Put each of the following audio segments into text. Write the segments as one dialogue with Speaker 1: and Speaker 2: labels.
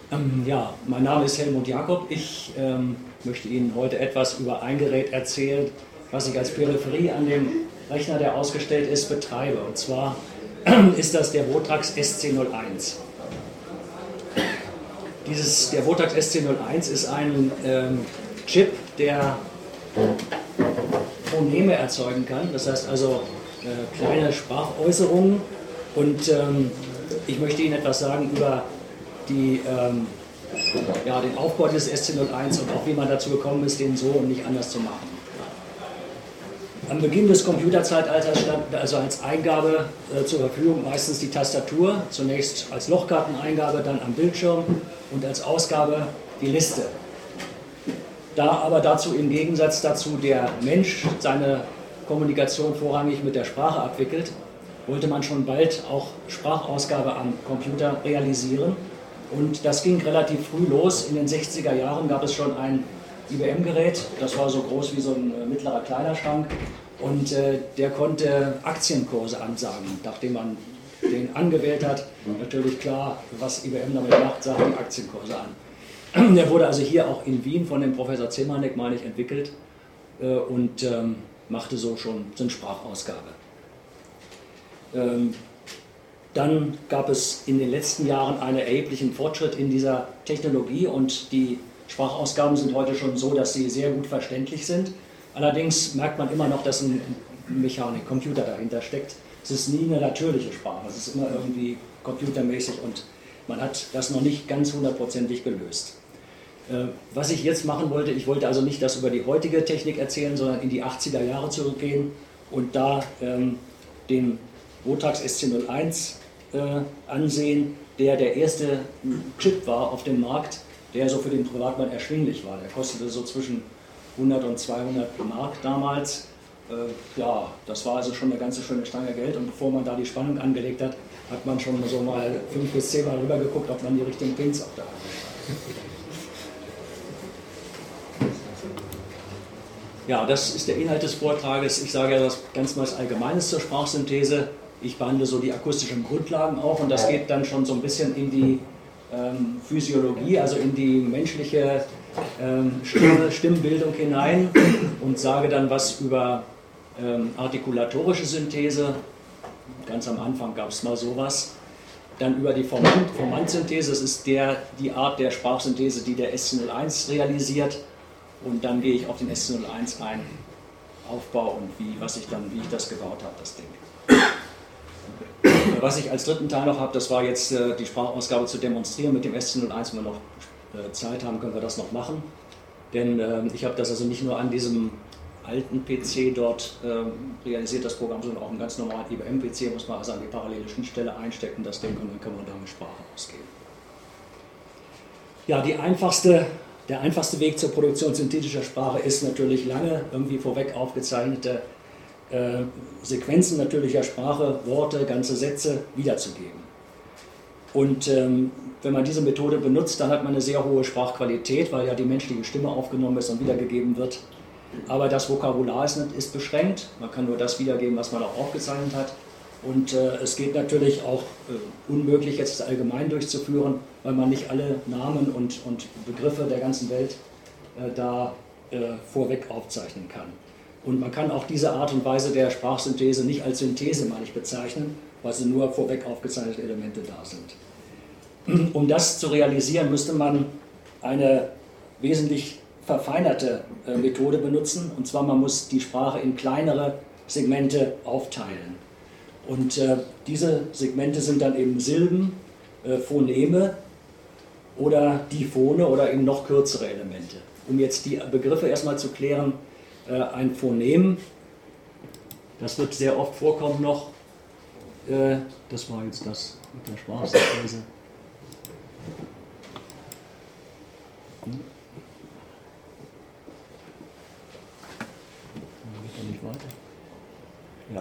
Speaker 1: Ja, mein Name ist Helmut Jakob. Ich möchte Ihnen heute etwas über ein Gerät erzählen, was ich als Peripherie an dem Rechner, der ausgestellt ist, betreibe. Und zwar ist das der Votrax SC01. Der Votrax SC01 ist ein Chip, der Phoneme erzeugen kann, das heißt also kleine Sprachäußerungen. Und ich möchte Ihnen etwas sagen über den Aufbau des SC01 und auch wie man dazu gekommen ist, den so und nicht anders zu machen. Am Beginn des Computerzeitalters stand also als Eingabe zur Verfügung meistens die Tastatur, zunächst als Lochkarteneingabe, dann am Bildschirm und als Ausgabe die Liste. Da aber dazu im Gegensatz dazu der Mensch seine Kommunikation vorrangig mit der Sprache abwickelt, wollte man schon bald auch Sprachausgabe am Computer realisieren. Und das ging relativ früh los. In den 60er Jahren gab es schon ein IBM-Gerät, das war so groß wie so ein mittlerer Kleiderschrank. Und der konnte Aktienkurse ansagen. Nachdem man den angewählt hat, natürlich klar, was IBM damit macht, sagt die Aktienkurse an. Der wurde also hier auch in Wien von dem Professor Zemanek, meine ich, entwickelt und machte so schon eine Sprachausgabe. Dann gab es in den letzten Jahren einen erheblichen Fortschritt in dieser Technologie und die Sprachausgaben sind heute schon so, dass sie sehr gut verständlich sind. Allerdings merkt man immer noch, dass ein Computer dahinter steckt. Es ist nie eine natürliche Sprache, es ist immer irgendwie computermäßig und man hat das noch nicht ganz hundertprozentig gelöst. Was ich jetzt machen wollte, ich wollte also nicht das über die heutige Technik erzählen, sondern in die 80er Jahre zurückgehen und da den Votrax SC01 ansehen, der erste Chip war auf dem Markt, der so für den Privatmann erschwinglich war. Der kostete so zwischen 100 und 200 Mark damals. Das war also schon eine ganze schöne Stange Geld und bevor man da die Spannung angelegt hat, hat man schon so mal 5 bis 10 Mal rüber geguckt, ob man die richtigen Pins auf der Hand hat. Ja, das ist der Inhalt des Vortrages. Ich sage ja das ganz was Allgemeines zur Sprachsynthese. Ich behandle so die akustischen Grundlagen auch und das geht dann schon so ein bisschen in die Physiologie, also in die menschliche Stimmbildung hinein und sage dann was über artikulatorische Synthese. Ganz am Anfang gab es mal sowas. Dann über die Formantsynthese, das ist die Art der Sprachsynthese, die der SC01 realisiert. Und dann gehe ich auf den SC01 ein, Aufbau und wie ich das gebaut habe, das Ding. Was ich als dritten Teil noch habe, das war jetzt die Sprachausgabe zu demonstrieren mit dem SC01. Wenn wir noch Zeit haben, können wir das noch machen. Denn ich habe das also nicht nur an diesem alten PC dort realisiert, das Programm, sondern auch einen ganz normalen IBM-PC, muss man also an die parallele Schnittstelle einstecken, das Ding, und dann kann man damit Sprache ausgeben. Ja, der einfachste Weg zur Produktion synthetischer Sprache ist natürlich lange irgendwie vorweg aufgezeichnete Sequenzen natürlicher Sprache, Worte, ganze Sätze wiederzugeben. Und wenn man diese Methode benutzt, dann hat man eine sehr hohe Sprachqualität, weil ja die menschliche Stimme aufgenommen ist und wiedergegeben wird. Aber das Vokabular ist beschränkt, man kann nur das wiedergeben, was man auch aufgezeichnet hat. Und es geht natürlich auch unmöglich, jetzt allgemein durchzuführen, weil man nicht alle Namen und Begriffe der ganzen Welt vorweg aufzeichnen kann. Und man kann auch diese Art und Weise der Sprachsynthese nicht als Synthese, meine ich, bezeichnen, weil sie nur vorweg aufgezeichnete Elemente da sind. Um das zu realisieren, müsste man eine wesentlich verfeinerte Methode benutzen. Und zwar, man muss die Sprache in kleinere Segmente aufteilen. Und diese Segmente sind dann eben Silben, Phoneme oder Diphone oder eben noch kürzere Elemente. Um jetzt die Begriffe erstmal zu klären, ein Phonem, das wird sehr oft vorkommen noch, das war jetzt das mit der Sprachsynthese. Nicht weiter. Ja.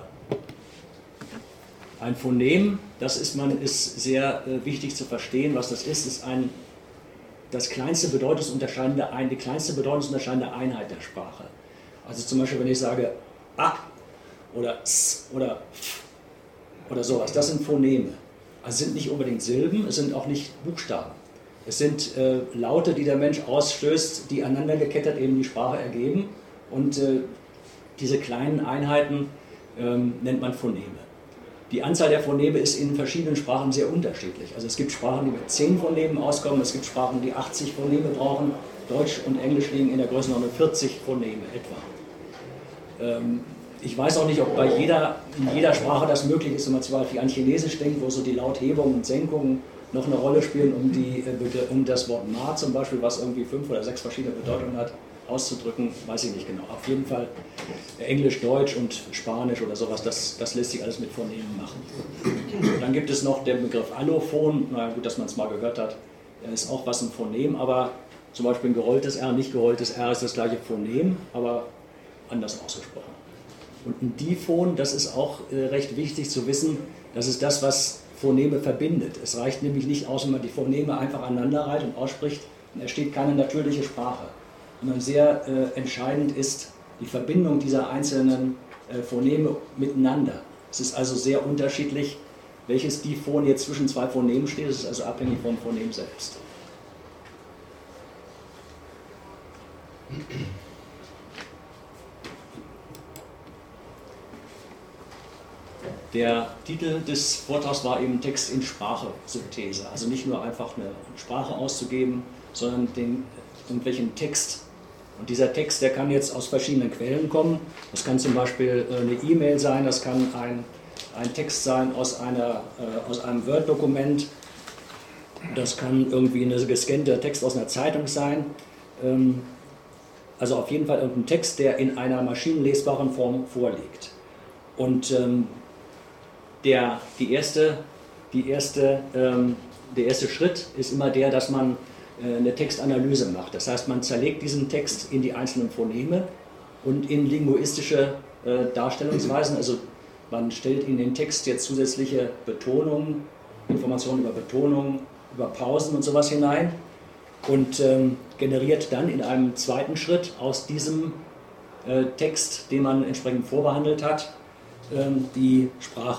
Speaker 1: Ein Phonem, das ist sehr wichtig zu verstehen, was das ist die kleinste bedeutungsunterscheidende Einheit der Sprache. Also zum Beispiel, wenn ich sage A oder S oder F oder sowas, das sind Phoneme. Also sind nicht unbedingt Silben, es sind auch nicht Buchstaben. Es sind Laute, die der Mensch ausstößt, die aneinander gekettet eben die Sprache ergeben. Und diese kleinen Einheiten nennt man Phoneme. Die Anzahl der Phoneme ist in verschiedenen Sprachen sehr unterschiedlich. Also es gibt Sprachen, die mit 10 Phonemen auskommen, es gibt Sprachen, die 80 Phoneme brauchen. Deutsch und Englisch liegen in der Größenordnung 40 Phoneme etwa. Ich weiß auch nicht, ob in jeder Sprache das möglich ist, wenn man zum Beispiel an Chinesisch denkt, wo so die Lauthebungen und Senkungen noch eine Rolle spielen, um das Wort Ma zum Beispiel, was irgendwie 5 oder 6 verschiedene Bedeutungen hat, auszudrücken, weiß ich nicht genau. Auf jeden Fall Englisch, Deutsch und Spanisch oder sowas, das lässt sich alles mit Phonemen machen. Dann gibt es noch den Begriff Allophon, na gut, dass man es mal gehört hat, ist auch was ein Phonem, aber zum Beispiel ein gerolltes R, nicht gerolltes R ist das gleiche Phonem, aber anders ausgesprochen. Und ein Diphon, das ist auch recht wichtig zu wissen, das ist das, was Phoneme verbindet. Es reicht nämlich nicht aus, wenn man die Phoneme einfach aneinander reiht und ausspricht, dann entsteht keine natürliche Sprache. Sondern sehr entscheidend ist die Verbindung dieser einzelnen Phoneme miteinander. Es ist also sehr unterschiedlich, welches Diphon jetzt zwischen zwei Phonemen steht. Es ist also abhängig vom Phonem selbst. Der Titel des Vortrags war eben Text in Sprache-Synthese. Also nicht nur einfach eine Sprache auszugeben, sondern irgendwelchen Text. Und dieser Text, der kann jetzt aus verschiedenen Quellen kommen. Das kann zum Beispiel eine E-Mail sein, das kann ein Text sein aus einem Word-Dokument, das kann irgendwie eine gescannte Text aus einer Zeitung sein. Also auf jeden Fall irgendein Text, der in einer maschinenlesbaren Form vorliegt. Und der erste Schritt ist immer der, dass man eine Textanalyse macht. Das heißt, man zerlegt diesen Text in die einzelnen Phoneme und in linguistische Darstellungsweisen. Also man stellt in den Text jetzt zusätzliche Betonungen, Informationen über Betonungen, über Pausen und sowas hinein und generiert dann in einem zweiten Schritt aus diesem Text, den man entsprechend vorbehandelt hat, die Sprache.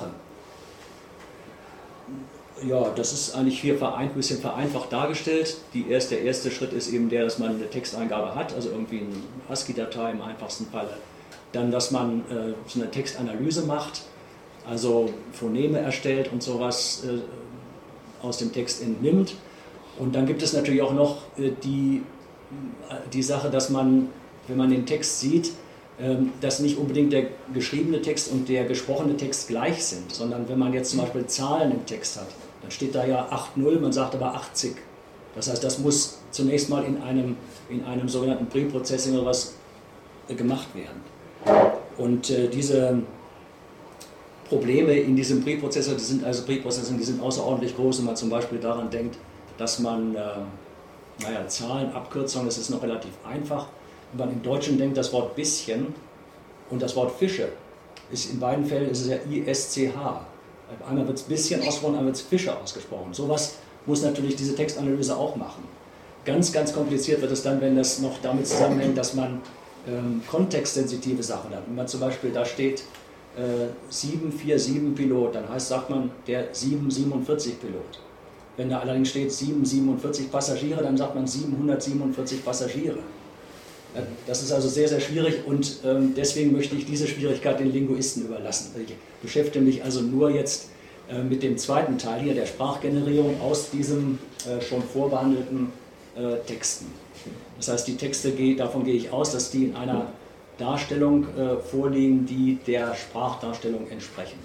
Speaker 1: Ja, das ist eigentlich hier ein bisschen vereinfacht dargestellt. Der erste Schritt ist eben der, dass man eine Texteingabe hat, also irgendwie eine ASCII-Datei im einfachsten Falle. Dann, dass man so eine Textanalyse macht, also Phoneme erstellt und sowas aus dem Text entnimmt. Und dann gibt es natürlich auch noch die Sache, dass man, wenn man den Text sieht, dass nicht unbedingt der geschriebene Text und der gesprochene Text gleich sind, sondern wenn man jetzt zum Beispiel Zahlen im Text hat, dann steht da ja 8,0, man sagt aber 80. Das heißt, das muss zunächst mal in einem sogenannten Pre-Processing oder was gemacht werden. Und diese Probleme in diesem Pre-Prozessor, die sind außerordentlich groß, wenn man zum Beispiel daran denkt, dass man Zahlen, Abkürzungen, das ist noch relativ einfach. Wenn man im Deutschen denkt, das Wort bisschen und das Wort Fische, in beiden Fällen ist es ja ISCH. Einmal wird es bisschen ausgesprochen, einmal wird es Fische ausgesprochen. Sowas muss natürlich diese Textanalyse auch machen. Ganz, ganz kompliziert wird es dann, wenn das noch damit zusammenhängt, dass man kontextsensitive Sachen hat. Wenn man zum Beispiel da steht 747 Pilot, dann sagt man der 747 Pilot. Wenn da allerdings steht 747 Passagiere, dann sagt man 747 Passagiere. Das ist also sehr, sehr schwierig und deswegen möchte ich diese Schwierigkeit den Linguisten überlassen. Ich beschäftige mich also nur jetzt mit dem zweiten Teil hier, der Sprachgenerierung aus diesen schon vorbehandelten Texten. Das heißt, die Texte, davon gehe ich aus, dass die in einer Darstellung vorliegen, die der Sprachdarstellung entsprechen.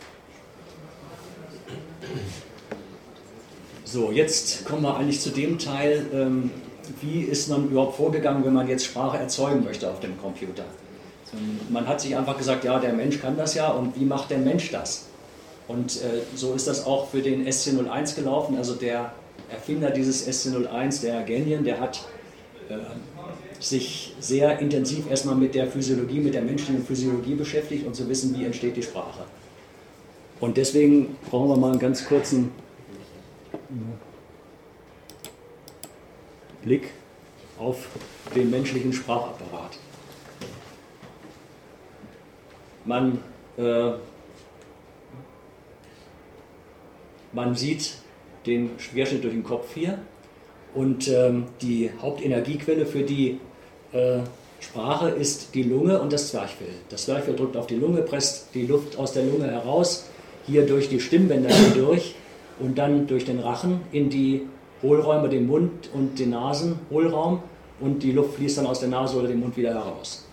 Speaker 1: So, jetzt kommen wir eigentlich zu dem Teil, wie ist man überhaupt vorgegangen, wenn man jetzt Sprache erzeugen möchte auf dem Computer. Man hat sich einfach gesagt, ja, der Mensch kann das ja und wie macht der Mensch das? Und so ist das auch für den SC01 gelaufen, also der Erfinder dieses SC01, der Gagnon, der hat sich sehr intensiv erstmal mit der Physiologie, mit der menschlichen Physiologie beschäftigt und zu wissen, wie entsteht die Sprache. Und deswegen brauchen wir mal einen ganz kurzen Blick auf den menschlichen Sprachapparat. Man sieht den Querschnitt durch den Kopf hier Und die Hauptenergiequelle für die Sprache ist die Lunge und das Zwerchfell. Das Zwerchfell drückt auf die Lunge, presst die Luft aus der Lunge heraus, hier durch die Stimmbänder hindurch und dann durch den Rachen in die Hohlräume, den Mund und den Nasenhohlraum, und die Luft fließt dann aus der Nase oder dem Mund wieder heraus.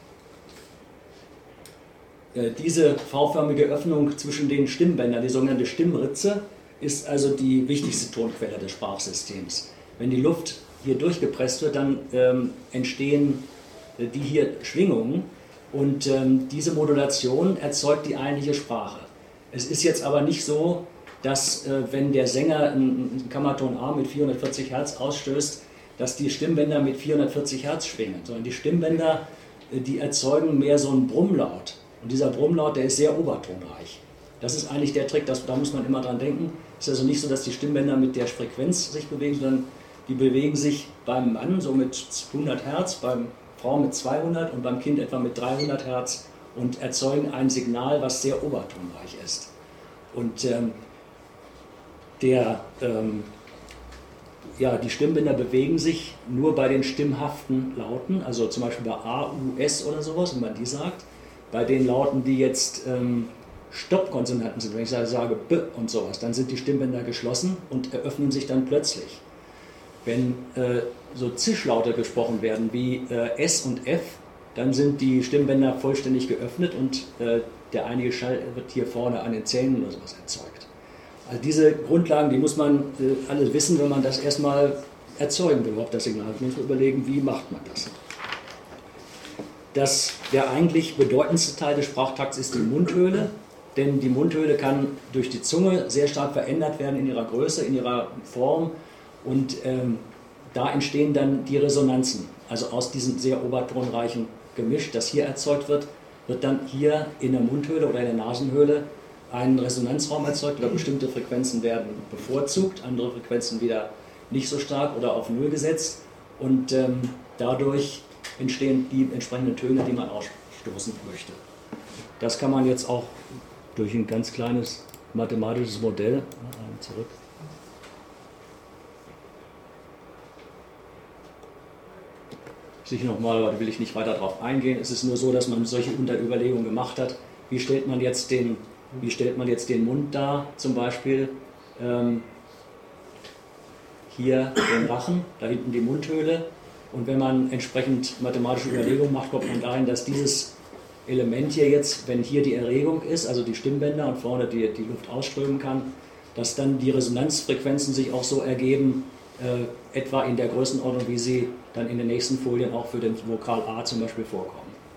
Speaker 1: Diese V-förmige Öffnung zwischen den Stimmbändern, die sogenannte Stimmritze, ist also die wichtigste Tonquelle des Sprachsystems. Wenn die Luft hier durchgepresst wird, dann entstehen die hier Schwingungen, und diese Modulation erzeugt die eigentliche Sprache. Es ist jetzt aber nicht so, dass wenn der Sänger einen Kammerton A mit 440 Hertz ausstößt, dass die Stimmbänder mit 440 Hertz schwingen, sondern die Stimmbänder, die erzeugen mehr so einen Brummlaut. Und dieser Brummlaut, der ist sehr obertonreich. Das ist eigentlich der Trick, da muss man immer dran denken. Es ist also nicht so, dass die Stimmbänder mit der Frequenz sich bewegen, sondern die bewegen sich beim Mann so mit 100 Hertz, beim Frau mit 200 und beim Kind etwa mit 300 Hertz und erzeugen ein Signal, was sehr obertonreich ist. Und die Stimmbänder bewegen sich nur bei den stimmhaften Lauten, also zum Beispiel bei A, U, S oder sowas, wenn man die sagt. Bei den Lauten, die jetzt Stoppkonsonanten sind, wenn ich sage B und sowas, dann sind die Stimmbänder geschlossen und eröffnen sich dann plötzlich. Wenn so Zischlaute gesprochen werden wie S und F, dann sind die Stimmbänder vollständig geöffnet und der einige Schall wird hier vorne an den Zähnen oder sowas erzeugt. Also diese Grundlagen, die muss man alle wissen, wenn man das erstmal erzeugen will, überhaupt das Signal. Man muss überlegen, wie macht man das. Der eigentlich bedeutendste Teil des Sprachtrakts ist die Mundhöhle, denn die Mundhöhle kann durch die Zunge sehr stark verändert werden in ihrer Größe, in ihrer Form, und da entstehen dann die Resonanzen. Also aus diesem sehr obertonreichen Gemisch, das hier erzeugt wird, wird dann hier in der Mundhöhle oder in der Nasenhöhle ein Resonanzraum erzeugt, oder bestimmte Frequenzen werden bevorzugt, andere Frequenzen wieder nicht so stark oder auf Null gesetzt, und dadurch entstehen die entsprechenden Töne, die man ausstoßen möchte. Das kann man jetzt auch durch ein ganz kleines mathematisches Modell zurück. Sicher nochmal, da will ich nicht weiter darauf eingehen. Es ist nur so, dass man solche Überlegungen gemacht hat. Wie stellt man jetzt den Mund dar, zum Beispiel hier den Rachen, da hinten die Mundhöhle, und wenn man entsprechend mathematische Überlegungen macht, kommt man dahin, dass dieses Element hier jetzt, wenn hier die Erregung ist, also die Stimmbänder und vorne die Luft ausströmen kann, dass dann die Resonanzfrequenzen sich auch so ergeben, etwa in der Größenordnung, wie sie dann in den nächsten Folien auch für den Vokal A zum Beispiel vorkommen.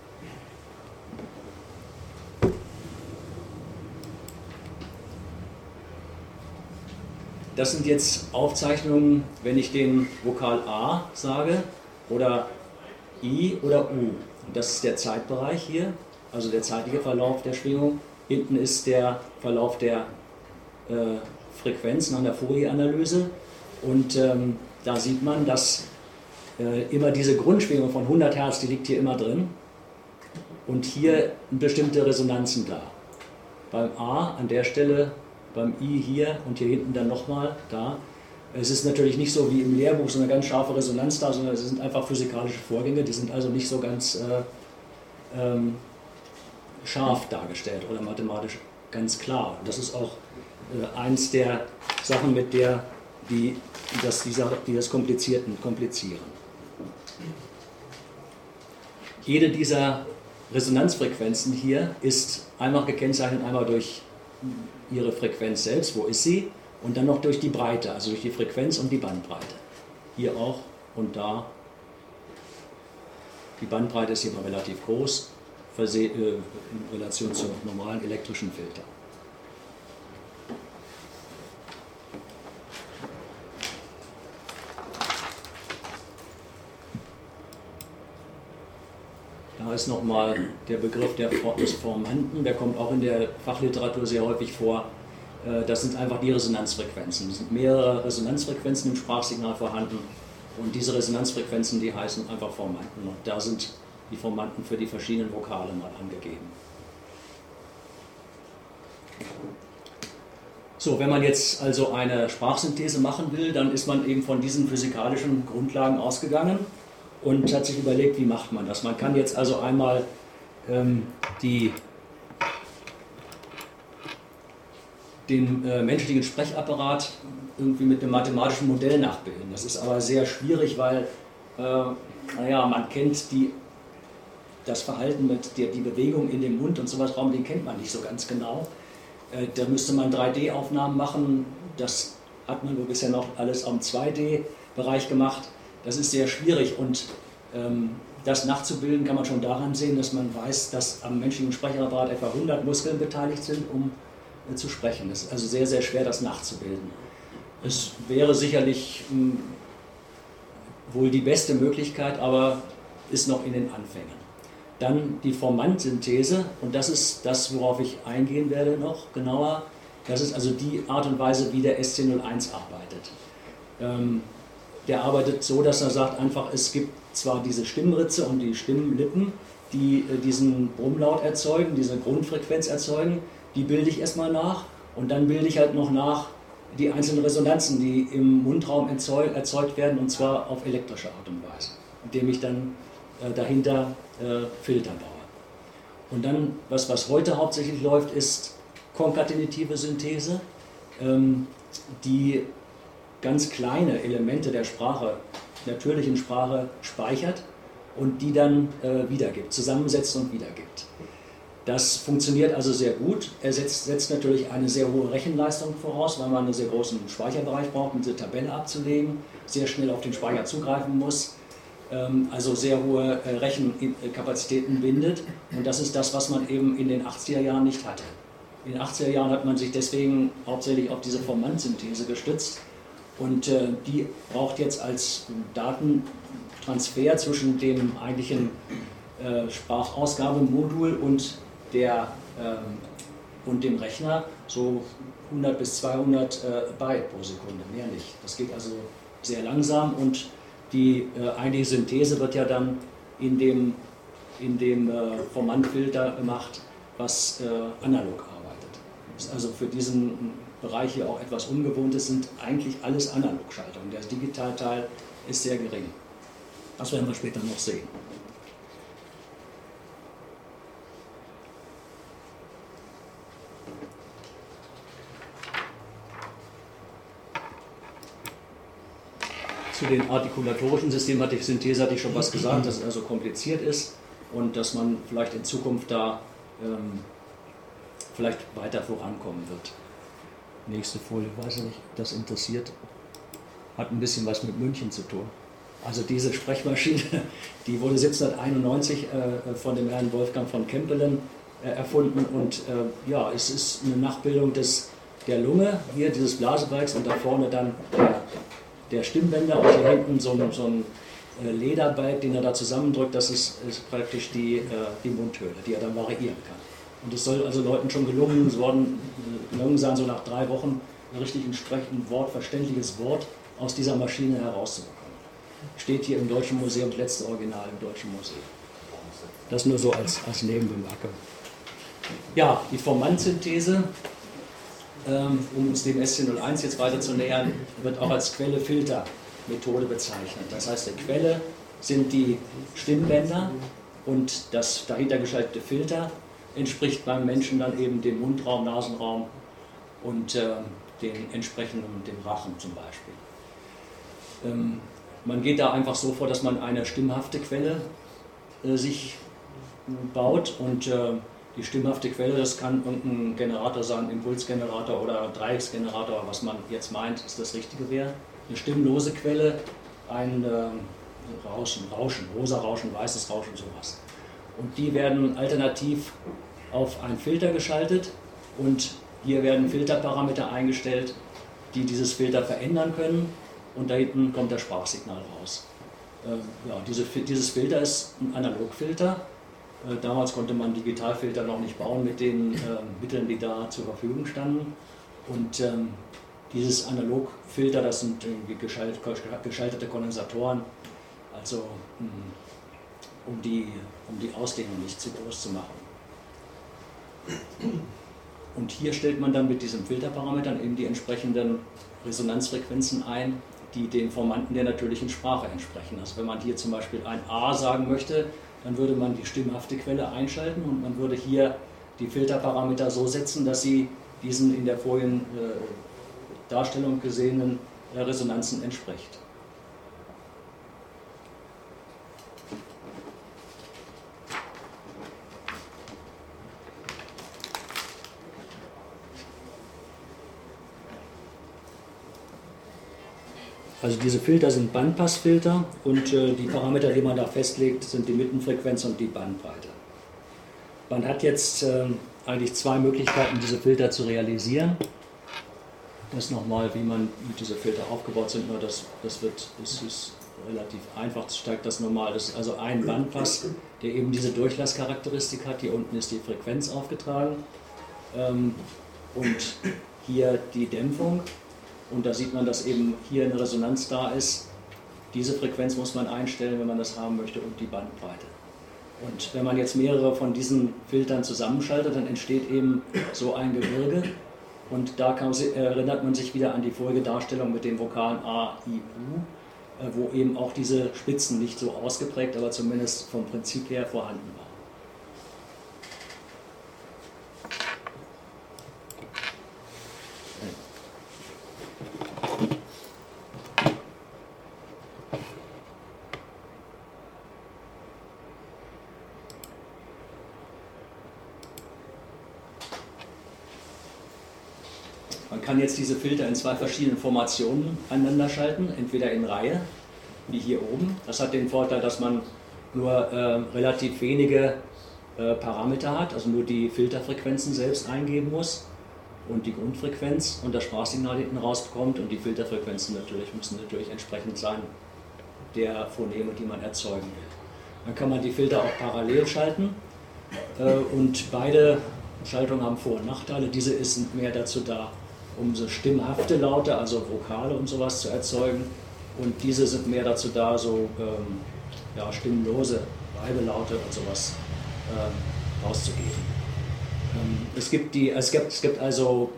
Speaker 1: Das sind jetzt Aufzeichnungen, wenn ich den Vokal A sage, oder I oder U. Und das ist der Zeitbereich hier, also der zeitliche Verlauf der Schwingung. Hinten ist der Verlauf der Frequenz nach der Fourier-Analyse. Und da sieht man, dass immer diese Grundschwingung von 100 Hertz, die liegt hier immer drin. Und hier bestimmte Resonanzen da. Beim A an der Stelle, beim I hier und hier hinten dann nochmal da. Es ist natürlich nicht so wie im Lehrbuch so eine ganz scharfe Resonanz da, sondern es sind einfach physikalische Vorgänge, die sind also nicht so ganz scharf dargestellt oder mathematisch ganz klar. Und das ist auch eins der Sachen, mit der die das komplizieren. Jede dieser Resonanzfrequenzen hier ist einmal gekennzeichnet, einmal durch ihre Frequenz selbst, wo ist sie, und dann noch durch die Breite, also durch die Frequenz und die Bandbreite. Hier auch und da. Die Bandbreite ist hier mal relativ groß, in Relation zum normalen elektrischen Filter. Da ist nochmal der Begriff des Formanten, der kommt auch in der Fachliteratur sehr häufig vor. Das sind einfach die Resonanzfrequenzen. Es sind mehrere Resonanzfrequenzen im Sprachsignal vorhanden, und diese Resonanzfrequenzen, die heißen einfach Formanten. Und da sind die Formanten für die verschiedenen Vokale mal angegeben. So, wenn man jetzt also eine Sprachsynthese machen will, dann ist man eben von diesen physikalischen Grundlagen ausgegangen und hat sich überlegt, wie macht man das. Man kann jetzt also einmal den menschlichen Sprechapparat irgendwie mit einem mathematischen Modell nachbilden. Das ist aber sehr schwierig, weil man kennt das Verhalten mit die Bewegung in dem Mund und sowas, Raum, den kennt man nicht so ganz genau. Da müsste man 3D-Aufnahmen machen, das hat man bisher noch alles am 2D-Bereich gemacht. Das ist sehr schwierig und das nachzubilden kann man schon daran sehen, dass man weiß, dass am menschlichen Sprechapparat etwa 100 Muskeln beteiligt sind, um zu sprechen. Es ist also sehr, sehr schwer, das nachzubilden. Es wäre sicherlich wohl die beste Möglichkeit, aber ist noch in den Anfängen. Dann die Formantsynthese, und das ist das, worauf ich eingehen werde noch genauer. Das ist also die Art und Weise, wie der SC01 arbeitet. Der arbeitet so, dass er sagt einfach, es gibt zwar diese Stimmritze und die Stimmlippen, die diesen Brummlaut erzeugen, diese Grundfrequenz erzeugen, die bilde ich erstmal nach und dann bilde ich halt noch nach die einzelnen Resonanzen, die im Mundraum erzeugt werden, und zwar auf elektrische Art und Weise, indem ich dann dahinter Filter baue. Und dann, was heute hauptsächlich läuft, ist konkatenative Synthese, die ganz kleine Elemente der Sprache, natürlichen Sprache speichert und die dann wiedergibt, zusammensetzt und wiedergibt. Das funktioniert also sehr gut. Er setzt natürlich eine sehr hohe Rechenleistung voraus, weil man einen sehr großen Speicherbereich braucht, um diese Tabelle abzulegen, sehr schnell auf den Speicher zugreifen muss, also sehr hohe Rechenkapazitäten bindet. Und das ist das, was man eben in den 80er Jahren nicht hatte. In den 80er Jahren hat man sich deswegen hauptsächlich auf diese Formantsynthese gestützt. Und die braucht jetzt als Datentransfer zwischen dem eigentlichen Sprachausgabemodul und dem Rechner so 100 bis 200 Byte pro Sekunde, mehr nicht. Das geht also sehr langsam und die eigentliche Synthese wird ja dann in dem Formantfilter gemacht, was analog arbeitet. Das ist also für diesen Bereich hier auch etwas Ungewohntes, sind eigentlich alles Analogschaltungen. Der Digitalteil ist sehr gering. Das werden wir später noch sehen. Zu den artikulatorischen Systemen Synthese hatte ich schon was gesagt, dass es also kompliziert ist und dass man vielleicht in Zukunft da vielleicht weiter vorankommen wird. Nächste Folie, weiß ich nicht, ob das interessiert. Hat ein bisschen was mit München zu tun. Also diese Sprechmaschine, die wurde 1791 von dem Herrn Wolfgang von Kempelen erfunden und es ist eine Nachbildung der Lunge, hier dieses Blasebalgs und da vorne dann der Stimmbänder und hier hinten so ein Lederbalg, den er da zusammendrückt, das ist praktisch die Mundhöhle, die er dann variieren kann. Und es soll also Leuten schon gelungen sein, so nach 3 Wochen ein richtig entsprechendes Wort, verständliches Wort aus dieser Maschine herauszubekommen. Steht hier im Deutschen Museum, das letzte Original im Deutschen Museum. Das nur so als Nebenbemerkung. Ja, die Formantsynthese, um uns dem SC01 jetzt weiter zu nähern, wird auch als Quelle-Filter-Methode bezeichnet. Das heißt, die Quelle sind die Stimmbänder und das dahinter geschaltete Filter entspricht beim Menschen dann eben dem Mundraum, Nasenraum und den entsprechenden, dem Rachen zum Beispiel. Man geht da einfach so vor, dass man eine stimmhafte Quelle sich baut und die stimmhafte Quelle, das kann irgendein Generator sein, Impulsgenerator oder Dreiecksgenerator, was man jetzt meint, ist das Richtige wäre. Eine stimmlose Quelle, ein Rauschen, rosa Rauschen, weißes Rauschen, sowas. Und die werden alternativ auf einen Filter geschaltet und hier werden Filterparameter eingestellt, die dieses Filter verändern können und da hinten kommt das Sprachsignal raus. Dieses Filter ist ein Analogfilter. Damals konnte man Digitalfilter noch nicht bauen mit den Mitteln, die da zur Verfügung standen. Und dieses Analogfilter, das sind geschaltete Kondensatoren, also um die Ausdehnung nicht zu groß zu machen. Und hier stellt man dann mit diesem Filterparametern eben die entsprechenden Resonanzfrequenzen ein, die den Formanten der natürlichen Sprache entsprechen. Also wenn man hier zum Beispiel ein A sagen möchte, dann würde man die stimmhafte Quelle einschalten und man würde hier die Filterparameter so setzen, dass sie diesen in der vorigen Darstellung gesehenen Resonanzen entspricht. Also diese Filter sind Bandpassfilter und die Parameter, die man da festlegt, sind die Mittenfrequenz und die Bandbreite. Man hat jetzt eigentlich zwei Möglichkeiten, diese Filter zu realisieren. Das nochmal, wie diese Filter aufgebaut sind, nur das ist relativ einfach, steigt das normal. Das ist also ein Bandpass, der eben diese Durchlasscharakteristik hat. Hier unten ist die Frequenz aufgetragen und hier die Dämpfung. Und da sieht man, dass eben hier eine Resonanz da ist. Diese Frequenz muss man einstellen, wenn man das haben möchte, und die Bandbreite. Und wenn man jetzt mehrere von diesen Filtern zusammenschaltet, dann entsteht eben so ein Gebirge. Und da erinnert man sich wieder an die vorige Darstellung mit den Vokalen A, I, U, wo eben auch diese Spitzen nicht so ausgeprägt, aber zumindest vom Prinzip her vorhanden waren. Man kann jetzt diese Filter in zwei verschiedenen Formationen aneinander schalten, entweder in Reihe, wie hier oben. Das hat den Vorteil, dass man nur relativ wenige Parameter hat, also nur die Filterfrequenzen selbst eingeben muss und die Grundfrequenz und das Sprachsignal hinten rausbekommt, und die Filterfrequenzen müssen natürlich entsprechend sein der Phoneme, die man erzeugen will. Dann kann man die Filter auch parallel schalten und beide Schaltungen haben Vor- und Nachteile. Diese sind mehr dazu da, um so stimmhafte Laute, also Vokale und sowas zu erzeugen, und diese sind mehr dazu da, so stimmlose Reibelaute und sowas rauszugeben. Es gibt also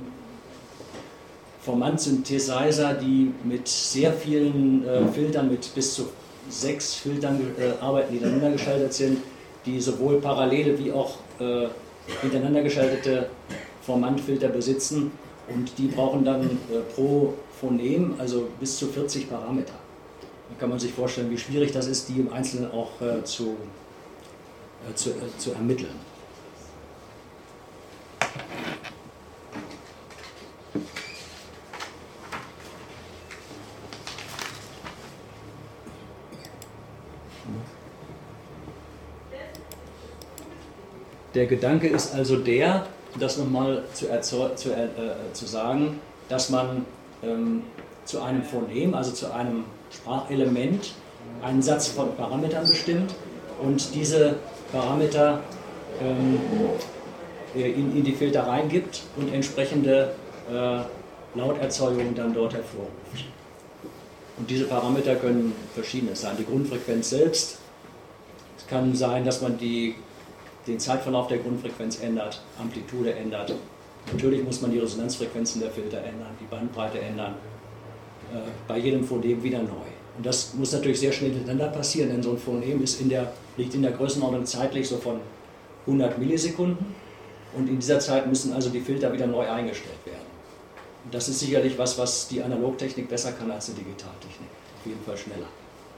Speaker 1: Formant-Synthesizer, die mit sehr vielen Filtern, mit bis zu 6 Filtern arbeiten, die ineinander geschaltet sind, die sowohl parallele wie auch hintereinander geschaltete Formantfilter besitzen, und die brauchen dann pro Phonem also bis zu 40 Parameter. Da kann man sich vorstellen, wie schwierig das ist, die im Einzelnen auch zu ermitteln. Der Gedanke ist also der, das nochmal zu sagen, dass man zu einem Phonem, also zu einem Sprachelement, einen Satz von Parametern bestimmt und diese Parameter in die Filter reingibt und entsprechende Lauterzeugungen dann dort hervorruft. Und diese Parameter können verschiedenes sein. Die Grundfrequenz selbst, es kann sein, dass man den Zeitverlauf der Grundfrequenz ändert, Amplitude ändert. Natürlich muss man die Resonanzfrequenzen der Filter ändern, die Bandbreite ändern, bei jedem Phonem wieder neu. Und das muss natürlich sehr schnell hintereinander passieren, denn so ein Phonem liegt in der Größenordnung zeitlich so von 100 Millisekunden, und in dieser Zeit müssen also die Filter wieder neu eingestellt werden. Und das ist sicherlich was die Analogtechnik besser kann als die Digitaltechnik, auf jeden Fall schneller.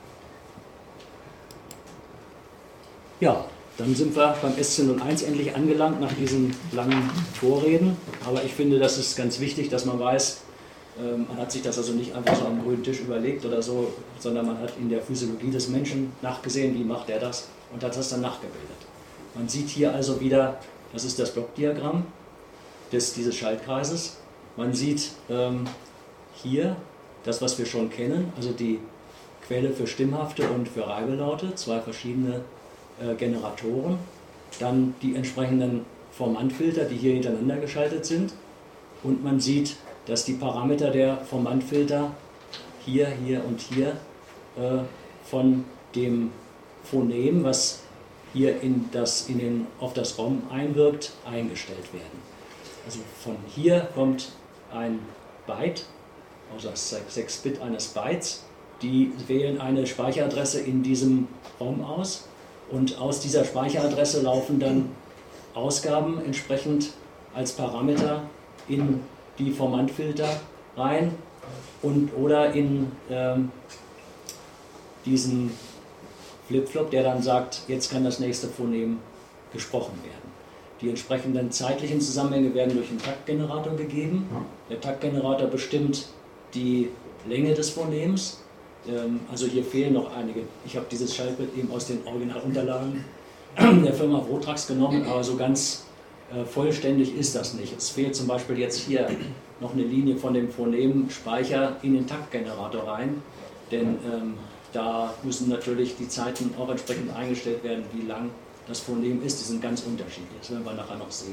Speaker 1: Ja, dann sind wir beim SC01 endlich angelangt nach diesen langen Vorreden. Aber ich finde, das ist ganz wichtig, dass man weiß, man hat sich das also nicht einfach so am grünen Tisch überlegt oder so, sondern man hat in der Physiologie des Menschen nachgesehen, wie macht er das, und hat das dann nachgebildet. Man sieht hier also wieder, das ist das Blockdiagramm dieses Schaltkreises. Man sieht hier das, was wir schon kennen, also die Quelle für stimmhafte und für Reibelaute, zwei verschiedene Generatoren, dann die entsprechenden Formantfilter, die hier hintereinander geschaltet sind, und man sieht, dass die Parameter der Formantfilter hier, hier und hier von dem Phonem, was hier auf das ROM einwirkt, eingestellt werden. Also von hier kommt ein Byte, also das 6 Bit eines Bytes, die wählen eine Speicheradresse in diesem ROM aus und aus dieser Speicheradresse laufen dann Ausgaben entsprechend als Parameter in die Formantfilter rein und oder in diesen Flip-Flop, der dann sagt, jetzt kann das nächste Phonem gesprochen werden. Die entsprechenden zeitlichen Zusammenhänge werden durch den Taktgenerator gegeben. Der Taktgenerator bestimmt die Länge des Phonems. Also hier fehlen noch einige. Ich habe dieses Schaltbild eben aus den Originalunterlagen der Firma Votrax genommen, aber so ganz vollständig ist das nicht. Es fehlt zum Beispiel jetzt hier noch eine Linie von dem Phonemspeicher in den Taktgenerator rein, denn da müssen natürlich die Zeiten auch entsprechend eingestellt werden, wie lang das Phonem ist. Die sind ganz unterschiedlich, das werden wir nachher noch sehen.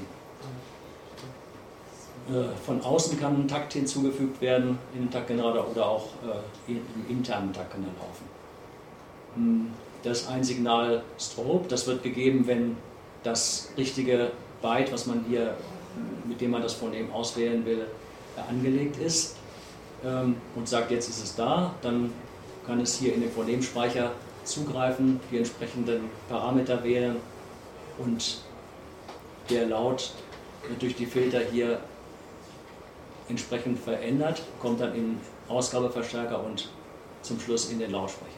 Speaker 1: Von außen kann ein Takt hinzugefügt werden in den Taktgenerator oder auch im internen Takt kann er laufen. Das Einsignal Strobe, das wird gegeben, wenn das richtige Byte, was man hier, mit dem man das Phonem auswählen will, angelegt ist und sagt, jetzt ist es da, dann kann es hier in den Phonemspeicher zugreifen, die entsprechenden Parameter wählen und der Laut wird durch die Filter hier entsprechend verändert, kommt dann in Ausgabeverstärker und zum Schluss in den Lautsprecher.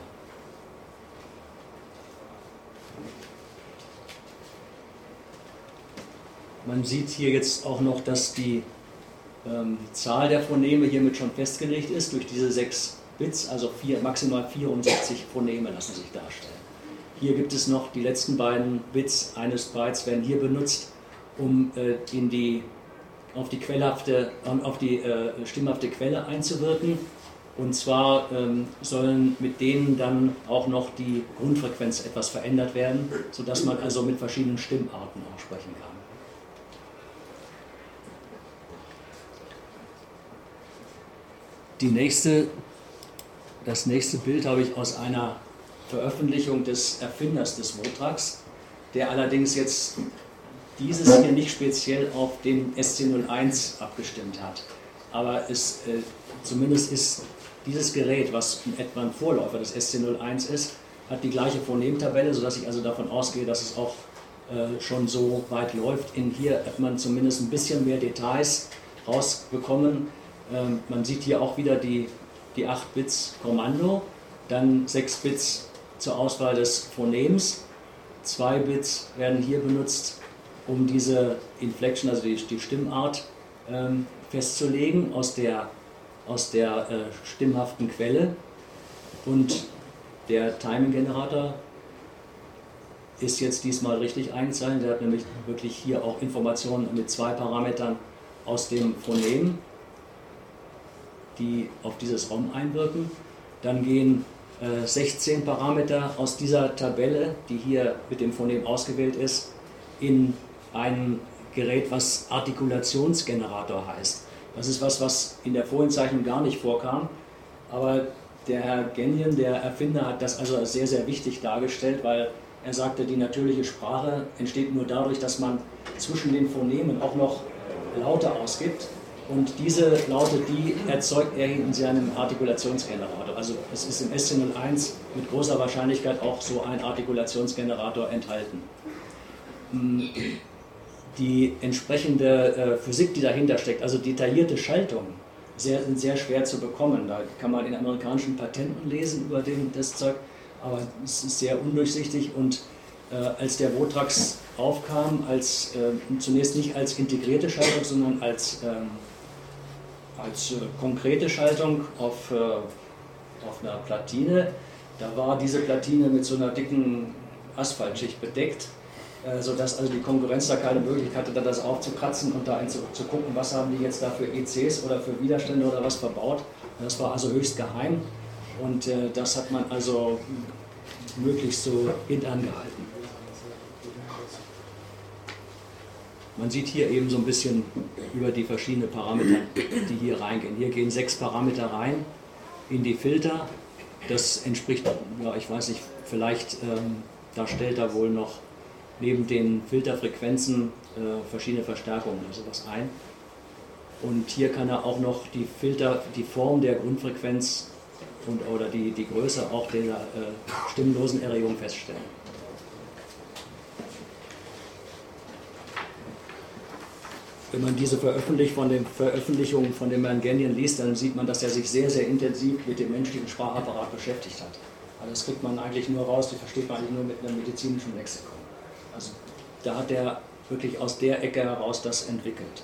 Speaker 1: Man sieht hier jetzt auch noch, dass die Zahl der Phoneme hiermit schon festgelegt ist durch diese 6 Bits, also maximal 64 Phoneme lassen sich darstellen. Hier gibt es noch die letzten beiden Bits eines Bytes, werden hier benutzt, um auf die stimmhafte Quelle einzuwirken. Und zwar sollen mit denen dann auch noch die Grundfrequenz etwas verändert werden, sodass man also mit verschiedenen Stimmarten auch sprechen kann. Das nächste Bild habe ich aus einer Veröffentlichung des Erfinders des Votrax, der allerdings jetzt dieses hier nicht speziell auf den SC01 abgestimmt hat. Aber zumindest ist dieses Gerät, was etwa ein Vorläufer des SC01 ist, hat die gleiche Phonemtabelle, sodass ich also davon ausgehe, dass es auch schon so weit läuft. Hier hat man zumindest ein bisschen mehr Details rausbekommen. Man sieht hier auch wieder die 8 Bits Kommando, dann 6 Bits zur Auswahl des Phonems, 2 Bits werden hier benutzt, um diese Inflection, also die Stimmart, festzulegen aus der stimmhaften Quelle. Und der Timing-Generator ist jetzt diesmal richtig eingezeichnet. Der hat nämlich wirklich hier auch Informationen mit 2 Parametern aus dem Phonem, die auf dieses ROM einwirken. Dann gehen 16 Parameter aus dieser Tabelle, die hier mit dem Phonem ausgewählt ist, in ein Gerät, was Artikulationsgenerator heißt. Das ist was in der Vorhinzeichnung gar nicht vorkam, aber der Herr Genjen, der Erfinder, hat das also als sehr, sehr wichtig dargestellt, weil er sagte, die natürliche Sprache entsteht nur dadurch, dass man zwischen den Phonemen auch noch Laute ausgibt. Und diese Laute, die erzeugt er in seinem Artikulationsgenerator. Also es ist im SC01 mit großer Wahrscheinlichkeit auch so ein Artikulationsgenerator enthalten. Die entsprechende Physik, die dahinter steckt, also detaillierte Schaltungen, sind sehr schwer zu bekommen. Da kann man in amerikanischen Patenten lesen über das Zeug, aber es ist sehr undurchsichtig. Und als der Votrax aufkam, zunächst nicht als integrierte Schaltung, sondern als konkrete Schaltung auf einer Platine. Da war diese Platine mit so einer dicken Asphaltschicht bedeckt, sodass also die Konkurrenz da keine Möglichkeit hatte, das aufzukratzen und da zu gucken, was haben die jetzt da für ECs oder für Widerstände oder was verbaut. Das war also höchst geheim und das hat man also möglichst so intern gehalten. Man sieht hier eben so ein bisschen über die verschiedenen Parameter, die hier reingehen. Hier gehen 6 Parameter rein in die Filter. Das entspricht, ja, ich weiß nicht, vielleicht da stellt er wohl noch neben den Filterfrequenzen verschiedene Verstärkungen oder sowas ein. Und hier kann er auch noch die Form der Grundfrequenz oder die Größe auch der stimmlosen Erregung feststellen. Wenn man diese Veröffentlichungen von dem Herrn Gagnon liest, dann sieht man, dass er sich sehr, sehr intensiv mit dem menschlichen Sprachapparat beschäftigt hat. Also das kriegt man eigentlich nur raus, die versteht man eigentlich nur mit einem medizinischen Lexikon. Also da hat er wirklich aus der Ecke heraus das entwickelt.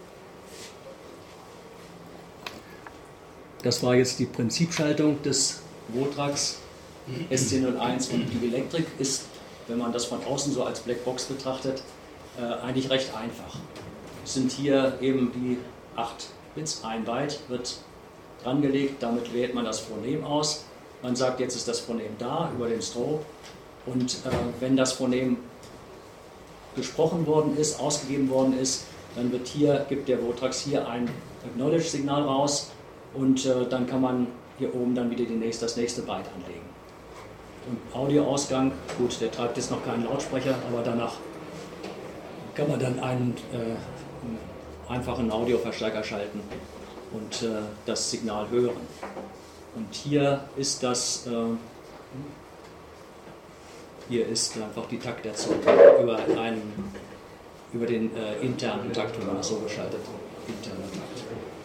Speaker 1: Das war jetzt die Prinzipschaltung des Votrax SC01 und die Elektrik ist, wenn man das von außen so als Blackbox betrachtet, eigentlich recht einfach. Es sind hier eben die 8 Bits, 1 Byte wird drangelegt, damit wählt man das Phonem aus. Man sagt, jetzt ist das Phonem da über den Strobe und wenn das Phonem gesprochen worden ist, ausgegeben worden ist, dann gibt der Votrax hier ein Acknowledge-Signal raus und dann kann man hier oben dann wieder das nächste Byte anlegen. Und Audioausgang, gut, der treibt jetzt noch keinen Lautsprecher, aber danach kann man dann einen einfachen Audioverstärker schalten und das Signal hören. Und hier ist einfach die Takterzeugung über den internen Takt, wenn man das so geschaltet hat, interner Takt.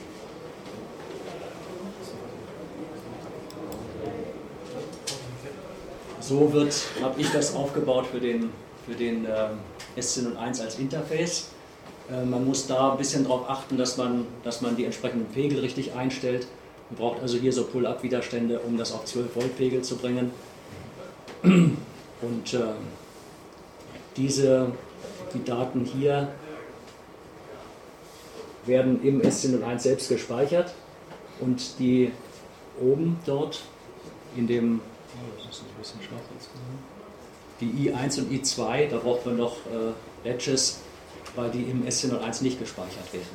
Speaker 1: So habe ich das aufgebaut für den SC01 als Interface. Man muss da ein bisschen darauf achten, dass man die entsprechenden Pegel richtig einstellt. Man braucht also hier so Pull-Up-Widerstände, um das auf 12 Volt Pegel zu bringen. Und die Daten hier werden im SC01 selbst gespeichert und die oben dort in dem, das ist ein bisschen schwach jetzt, die I1 und I2, da braucht man noch Latches, weil die im SC01 nicht gespeichert werden.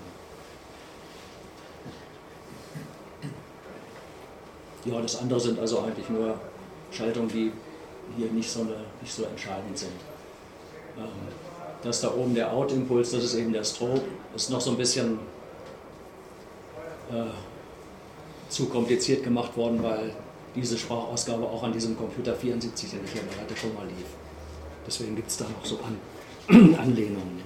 Speaker 1: Ja, das andere sind also eigentlich nur Schaltungen, die hier nicht so entscheidend sind. Das da oben der Out-Impuls, das ist eben der Strobe, ist noch so ein bisschen zu kompliziert gemacht worden, weil diese Sprachausgabe auch an diesem Computer 74, den ich hier mal hatte, schon mal lief. Deswegen gibt es da noch so Anlehnungen.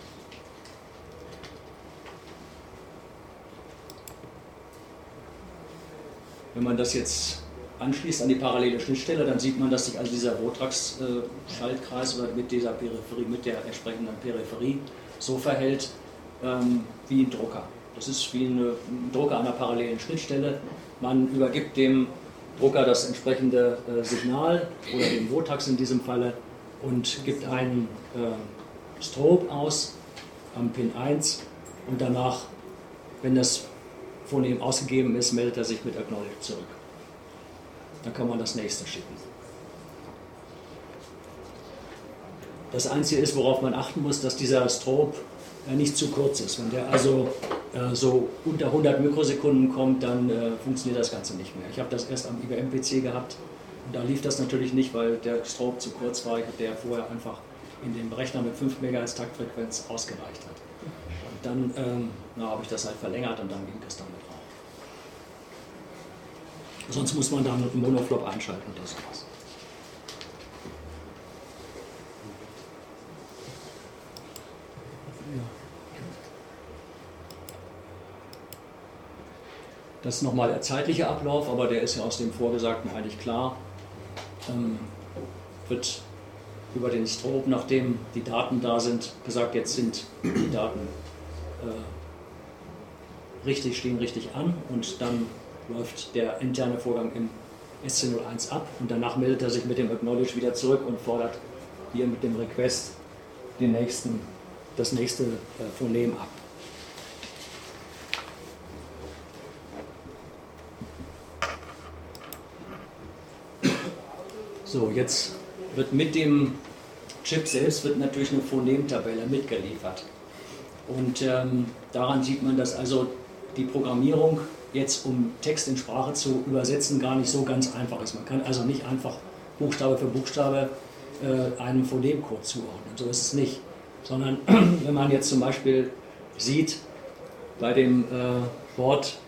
Speaker 1: Wenn man das jetzt anschließt an die parallele Schnittstelle, dann sieht man, dass sich also dieser Votrax-Schaltkreis oder mit dieser Peripherie, mit der entsprechenden Peripherie so verhält wie ein Drucker. Das ist wie ein Drucker an einer parallelen Schnittstelle. Man übergibt dem Drucker das entsprechende Signal oder den Votrax in diesem Falle und gibt einen Strobe aus am Pin 1 und danach, wenn das Phonem ausgegeben ist, meldet er sich mit Acknowledge zurück. Dann kann man das nächste schicken. Das Einzige ist, worauf man achten muss, dass dieser Strobe nicht zu kurz ist. Wenn der also so unter 100 Mikrosekunden kommt, dann funktioniert das Ganze nicht mehr. Ich habe das erst am IBM-PC gehabt und da lief das natürlich nicht, weil der Strobe zu kurz war, der vorher einfach in dem Rechner mit 5 MHz Taktfrequenz ausgereicht hat. Und dann habe ich das halt verlängert und dann ging das damit auch. Sonst muss man dann einen Monoflop einschalten und das war's. Das ist nochmal der zeitliche Ablauf, aber der ist ja aus dem Vorgesagten eigentlich klar. Wird über den Strobe, nachdem die Daten da sind, gesagt, jetzt sind die Daten stehen richtig an und dann läuft der interne Vorgang im SC01 ab und danach meldet er sich mit dem Acknowledge wieder zurück und fordert hier mit dem Request das nächste Phonem ab. So, jetzt wird mit dem Chip selbst natürlich eine Phonemtabelle mitgeliefert. Und daran sieht man, dass also die Programmierung jetzt, um Text in Sprache zu übersetzen, gar nicht so ganz einfach ist. Man kann also nicht einfach Buchstabe für Buchstabe einem Phonemcode zuordnen. So ist es nicht. Sondern wenn man jetzt zum Beispiel sieht, bei dem Wort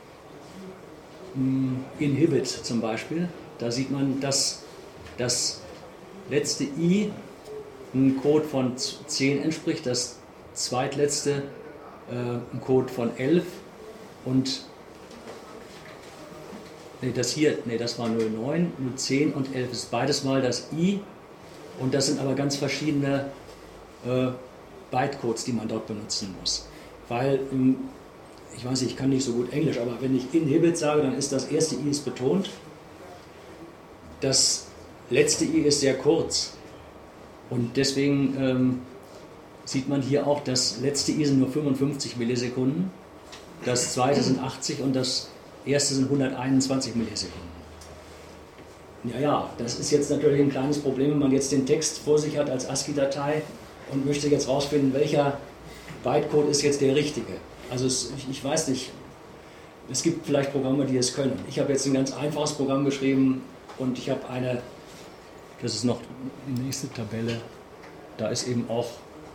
Speaker 1: inhibit zum Beispiel, da sieht man, dass das letzte I ein Code von 10 entspricht, das zweitletzte ein Code von 11 und das war 09, 10 und 11 ist beides mal das I und das sind aber ganz verschiedene Bytecodes, die man dort benutzen muss. Weil, ich weiß nicht, ich kann nicht so gut Englisch, aber wenn ich inhibit sage, dann ist das erste I ist betont, das letzte I ist sehr kurz und deswegen sieht man hier auch, das letzte I sind nur 55 Millisekunden, das zweite sind 80 und das erste sind 121 Millisekunden. Ja, das ist jetzt natürlich ein kleines Problem, wenn man jetzt den Text vor sich hat als ASCII-Datei und möchte jetzt rausfinden, welcher Bytecode ist jetzt der richtige. Also ich weiß nicht, es gibt vielleicht Programme, die es können. Ich habe jetzt ein ganz einfaches Programm geschrieben und ich habe eine, das ist noch die nächste Tabelle, da ist eben auch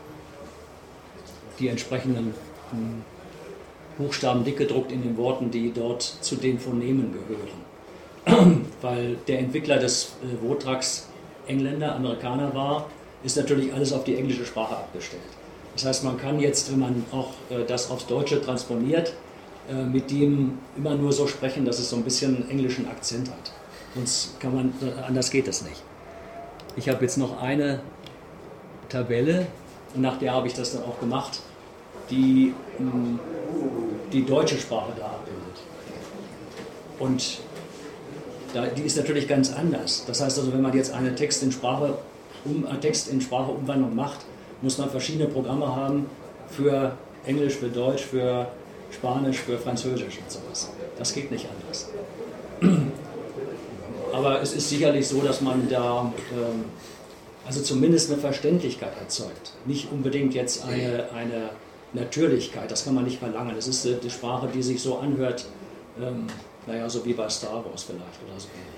Speaker 1: die entsprechenden Buchstaben dick gedruckt in den Worten, die dort zu den Phonemen gehören. Weil der Entwickler des Votrax Engländer, Amerikaner war, ist natürlich alles auf die englische Sprache abgestellt. Das heißt, man kann jetzt, wenn man auch das aufs Deutsche transponiert, mit dem immer nur so sprechen, dass es so ein bisschen einen englischen Akzent hat. Sonst kann man, anders geht es nicht. Ich habe jetzt noch eine Tabelle, und nach der habe ich das dann auch gemacht, die die deutsche Sprache da abbildet. Und die ist natürlich ganz anders. Das heißt also, wenn man jetzt eine Text in Sprache-Umwandlung macht, muss man verschiedene Programme haben für Englisch, für Deutsch, für Spanisch, für Französisch und sowas. Das geht nicht anders. Aber es ist sicherlich so, dass man da also zumindest eine Verständlichkeit erzeugt. Nicht unbedingt jetzt eine Natürlichkeit, das kann man nicht verlangen. Es ist die Sprache, die sich so anhört, so wie bei Star Wars vielleicht oder so ähnlich.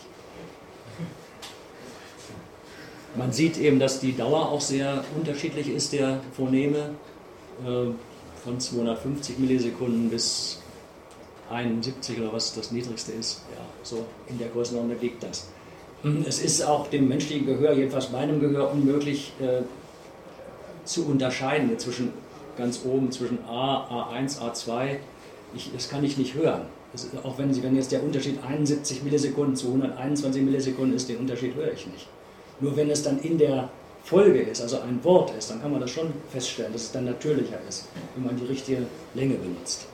Speaker 1: Man sieht eben, dass die Dauer auch sehr unterschiedlich ist, der Phoneme, von 250 Millisekunden bis 71 oder was das niedrigste ist. Ja, so in der Größenordnung liegt das. Es ist auch dem menschlichen Gehör, jedenfalls meinem Gehör, unmöglich zu unterscheiden zwischen ganz oben, zwischen A, A1, A2. Das kann ich nicht hören. Auch wenn jetzt der Unterschied 71 Millisekunden zu 121 Millisekunden ist, den Unterschied höre ich nicht. Nur wenn es dann in der Folge ist, also ein Wort ist, dann kann man das schon feststellen, dass es dann natürlicher ist, wenn man die richtige Länge benutzt.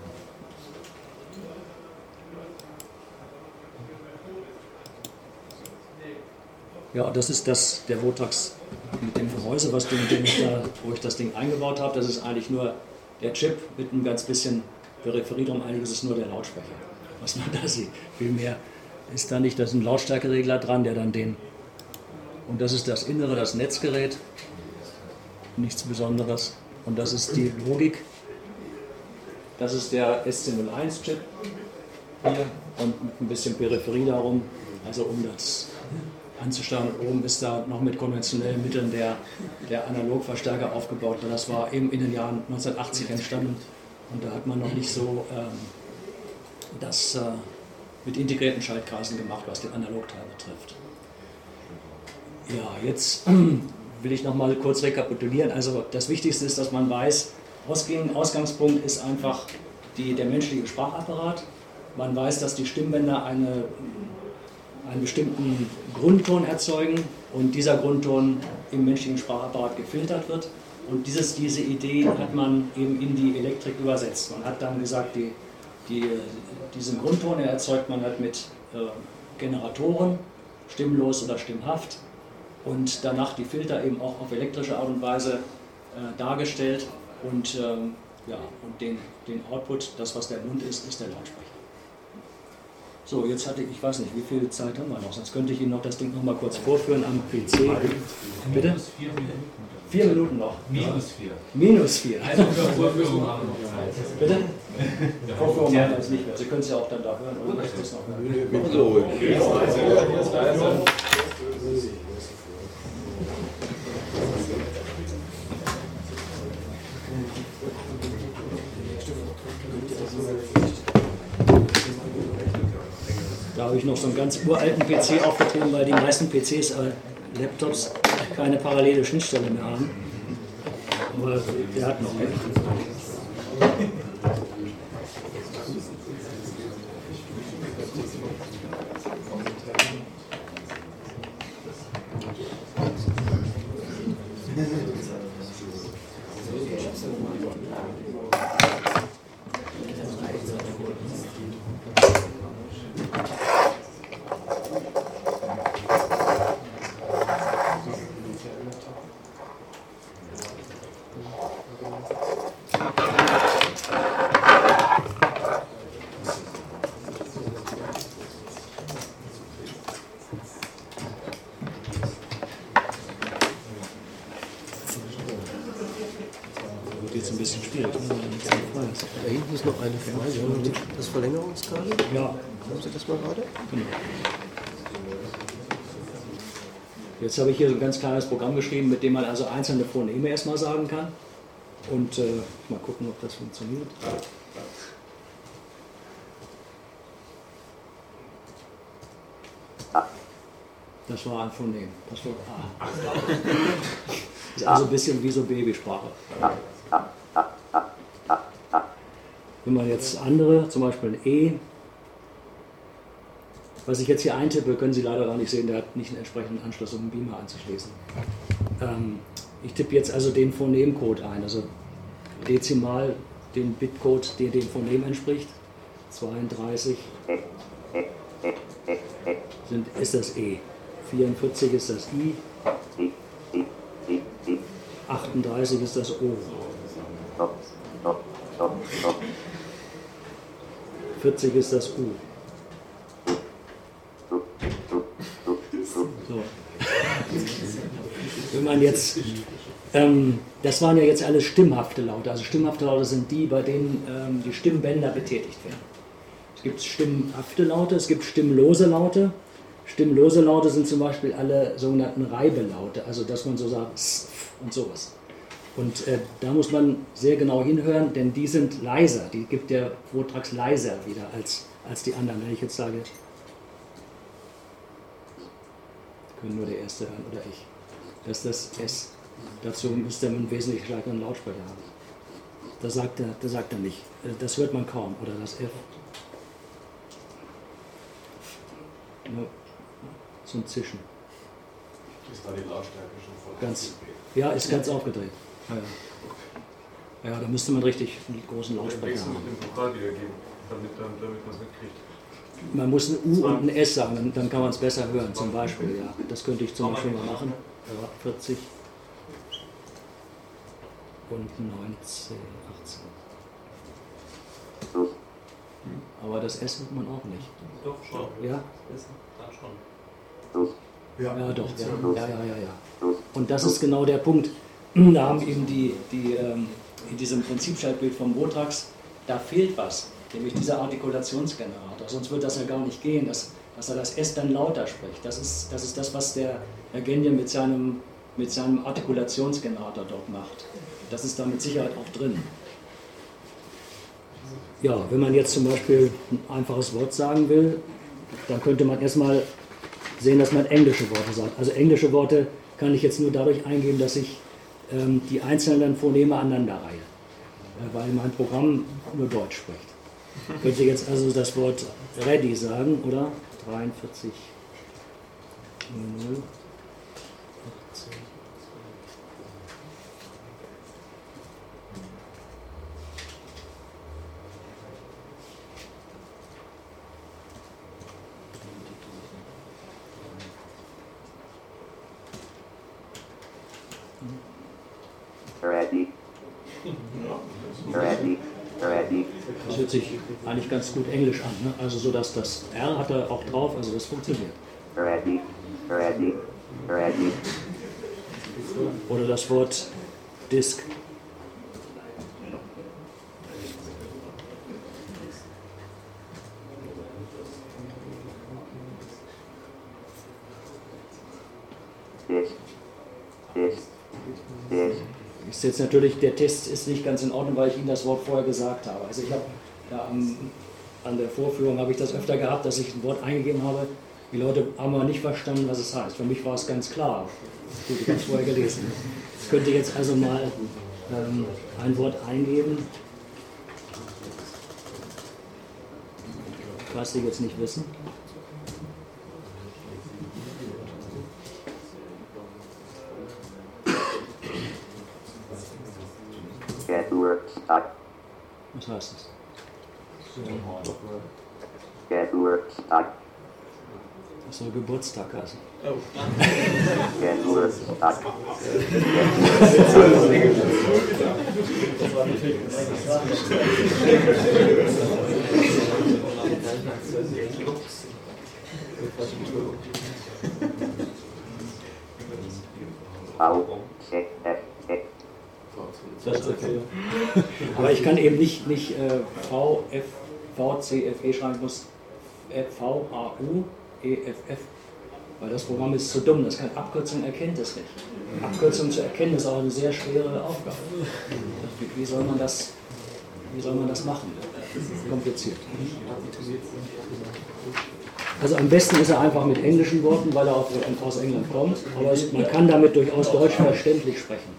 Speaker 1: Ja, das ist der Votrax mit dem Gehäuse, wo ich das Ding eingebaut habe. Das ist eigentlich nur der Chip mit ein ganz bisschen Peripherie drum. Eigentlich ist es nur der Lautsprecher, was man da sieht. Viel mehr ist da nicht. Da ist ein Lautstärkeregler dran, der dann und das ist das Innere, das Netzgerät. Nichts Besonderes. Und das ist die Logik. Das ist der SC01-Chip hier und mit ein bisschen Peripherie darum, also um das anzusteuern. Und oben ist da noch mit konventionellen Mitteln der Analogverstärker aufgebaut. Das war eben in den Jahren 1980 entstanden und da hat man noch nicht so das mit integrierten Schaltkreisen gemacht, was den Analogteil betrifft. Ja, jetzt will ich noch mal kurz rekapitulieren. Also das Wichtigste ist, dass man weiß, Ausgangspunkt ist einfach der menschliche Sprachapparat. Man weiß, dass die Stimmbänder einen bestimmten Grundton erzeugen und dieser Grundton im menschlichen Sprachapparat gefiltert wird. Und diese Idee hat man eben in die Elektrik übersetzt. Man hat dann gesagt, diesen Grundton erzeugt man halt mit Generatoren, stimmlos oder stimmhaft, und danach die Filter eben auch auf elektrische Art und Weise dargestellt und den Output, das was der Mund ist der Lautsprecher. So, jetzt ich weiß nicht, wie viel Zeit haben wir noch, sonst könnte ich Ihnen noch das Ding noch mal kurz vorführen am PC. Bitte? 4 Minuten noch. -4.
Speaker 2: Also für Vorführung haben wir noch Zeit.
Speaker 1: Bitte? Vorführung machen wir jetzt nicht mehr. Sie können es ja auch dann da hören, oder möchten Sie es noch hören? habe ich noch so einen ganz uralten PC aufgetrieben, weil die meisten PCs, Laptops, keine parallele Schnittstelle mehr haben. Aber der hat noch mehr. Jetzt ein bisschen schwierig.
Speaker 3: Da hinten ist noch eine Frage. Das Verlängerungskabel?
Speaker 1: Ja.
Speaker 3: Haben Sie das mal gerade?
Speaker 1: Genau. Jetzt habe ich hier so ein ganz kleines Programm geschrieben, mit dem man also einzelne Phoneme erstmal sagen kann. Und mal gucken, ob das funktioniert. Das war ein Phonem. Das war A. Das ist also ein bisschen wie so Babysprache. Wenn man jetzt andere, zum Beispiel ein E, was ich jetzt hier eintippe, können Sie leider gar nicht sehen, der hat nicht einen entsprechenden Anschluss, um einen Beamer anzuschließen. Ich tippe jetzt also den Phonemcode ein, also dezimal den Bitcode, der dem Phonem entspricht. 32 ist das E, 44 ist das I, 38 ist das O. 40 ist das U. So. Wenn man jetzt, das waren ja jetzt alles stimmhafte Laute. Also stimmhafte Laute sind die, bei denen die Stimmbänder betätigt werden. Es gibt stimmhafte Laute, es gibt stimmlose Laute. Stimmlose Laute sind zum Beispiel alle sogenannten Reibelaute, also dass man so sagt und sowas. Und da muss man sehr genau hinhören, denn die sind leiser, die gibt der Vortrags leiser wieder als die anderen. Wenn ich jetzt sage, können nur der Erste hören oder ich. Das ist das S. Dazu müsste man einen wesentlich stärkeren Lautsprecher haben. Da sagt er nicht. Das hört man kaum. Oder das F. Nur so ein Zischen.
Speaker 2: Ist da die Lautstärke schon voll?
Speaker 1: Ganz, ja, ist ganz aufgedreht. Ja, da müsste man richtig einen großen Lautsprecher haben.
Speaker 2: Mit dem Vokal wiedergeben, damit man es mitkriegt.
Speaker 1: Man muss ein U und ein S sagen, dann kann man es besser hören, zum Beispiel. Ja. Das könnte ich zum Beispiel mal machen. Ja, 40 und 19, 18. Aber das S hört man auch nicht.
Speaker 2: Doch, schon.
Speaker 1: Ja?
Speaker 2: Dann schon.
Speaker 1: Ja, doch. Ja. Und das ist genau der Punkt. Da haben eben die in diesem Prinzipschaltbild vom Votrax, da fehlt was, nämlich dieser Artikulationsgenerator. Sonst wird das ja gar nicht gehen, dass er das S dann lauter spricht. Das ist das, was der Herr Genje mit seinem Artikulationsgenerator dort macht. Das ist da mit Sicherheit auch drin. Ja, wenn man jetzt zum Beispiel ein einfaches Wort sagen will, dann könnte man erstmal sehen, dass man englische Worte sagt. Also englische Worte kann ich jetzt nur dadurch eingeben, dass ich die einzelnen Phoneme aneinanderreihe, weil mein Programm nur Deutsch spricht. Ich könnte jetzt also das Wort ready sagen, oder? 43, 0, 18. Das hört sich eigentlich ganz gut Englisch an, ne? Also so, dass das R hat er auch drauf, also das funktioniert. Oder das Wort Disk. Ist jetzt natürlich, der Test ist nicht ganz in Ordnung, weil ich Ihnen das Wort vorher gesagt habe. Also ich habe da an der Vorführung habe ich das öfter gehabt, dass ich ein Wort eingegeben habe. Die Leute haben aber nicht verstanden, was es heißt. Für mich war es ganz klar. Gut, ich habe es vorher gelesen. Ich könnte jetzt also mal ein Wort eingeben, was Sie jetzt nicht wissen. Was heißt das? Das soll Geburtstag heißen. Aber ich kann eben nicht VCFE schreiben, ich muss VAUEFF, weil das Programm ist zu dumm, das kann Abkürzung erkennt es nicht. Abkürzung zu erkennen ist auch eine sehr schwere Aufgabe. Wie soll man das machen? Kompliziert. Also am besten ist er einfach mit englischen Worten, weil er auch aus England kommt, aber man kann damit durchaus deutsch verständlich sprechen.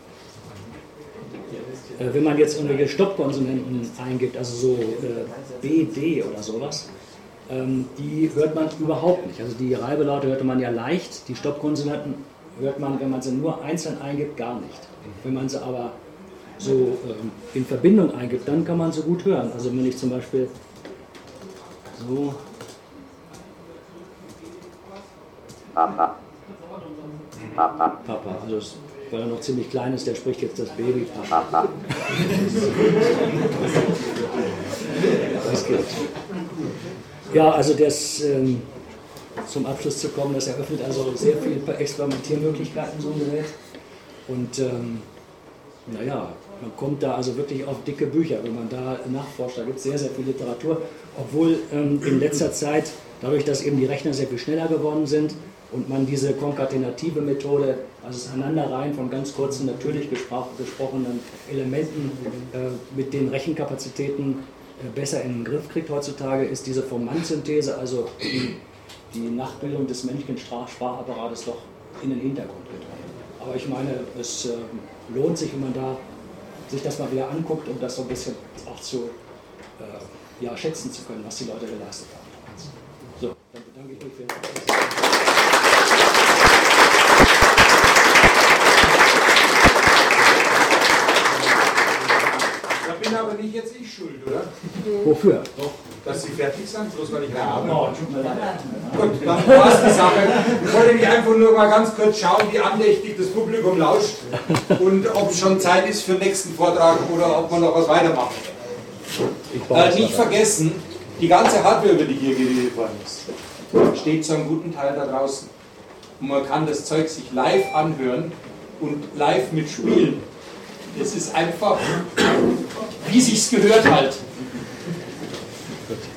Speaker 1: Wenn man jetzt irgendwelche Stoppkonsonanten eingibt, also so BD oder sowas, die hört man überhaupt nicht. Also die Reibelaute hört man ja leicht, die Stoppkonsonanten hört man, wenn man sie nur einzeln eingibt, gar nicht. Wenn man sie aber so in Verbindung eingibt, dann kann man sie gut hören. Also wenn ich zum Beispiel so... Papa, also weil er noch ziemlich klein ist, der spricht jetzt das Baby Papa. Das geht. Ja, also das, zum Abschluss zu kommen, das eröffnet also sehr viele Experimentiermöglichkeiten, so ein Gerät. Und naja, man kommt da also wirklich auf dicke Bücher, wenn man da nachforscht. Da gibt es sehr, sehr viel Literatur, obwohl in letzter Zeit, dadurch, dass eben die Rechner sehr viel schneller geworden sind, und man diese konkatenative Methode, also das Aneinanderreihen von ganz kurzen, natürlich gesprochenen Elementen mit den Rechenkapazitäten besser in den Griff kriegt heutzutage, ist diese Formantsynthese, also die Nachbildung des menschlichen Sprachapparates, doch in den Hintergrund gedrängt. Aber ich meine, es lohnt sich, wenn man da sich das mal wieder anguckt, um das so ein bisschen auch zu schätzen zu können, was die Leute geleistet haben. So, dann bedanke ich mich für den Aufmerksamkeit.
Speaker 4: Bin aber nicht jetzt ich schuld, oder?
Speaker 1: Wofür?
Speaker 4: Doch, dass Sie fertig sind, bloß weil ich habe. Gut, dann war es die Sache. Ich wollte mich einfach nur mal ganz kurz schauen, wie andächtig das Publikum lauscht und ob es schon Zeit ist für den nächsten Vortrag oder ob man noch was weitermachen. Nicht vergessen, die ganze Hardware, über die hier geredet worden ist, steht zu einem guten Teil da draußen. Und man kann das Zeug sich live anhören und live mitspielen. Es ist einfach, wie sich's gehört halt.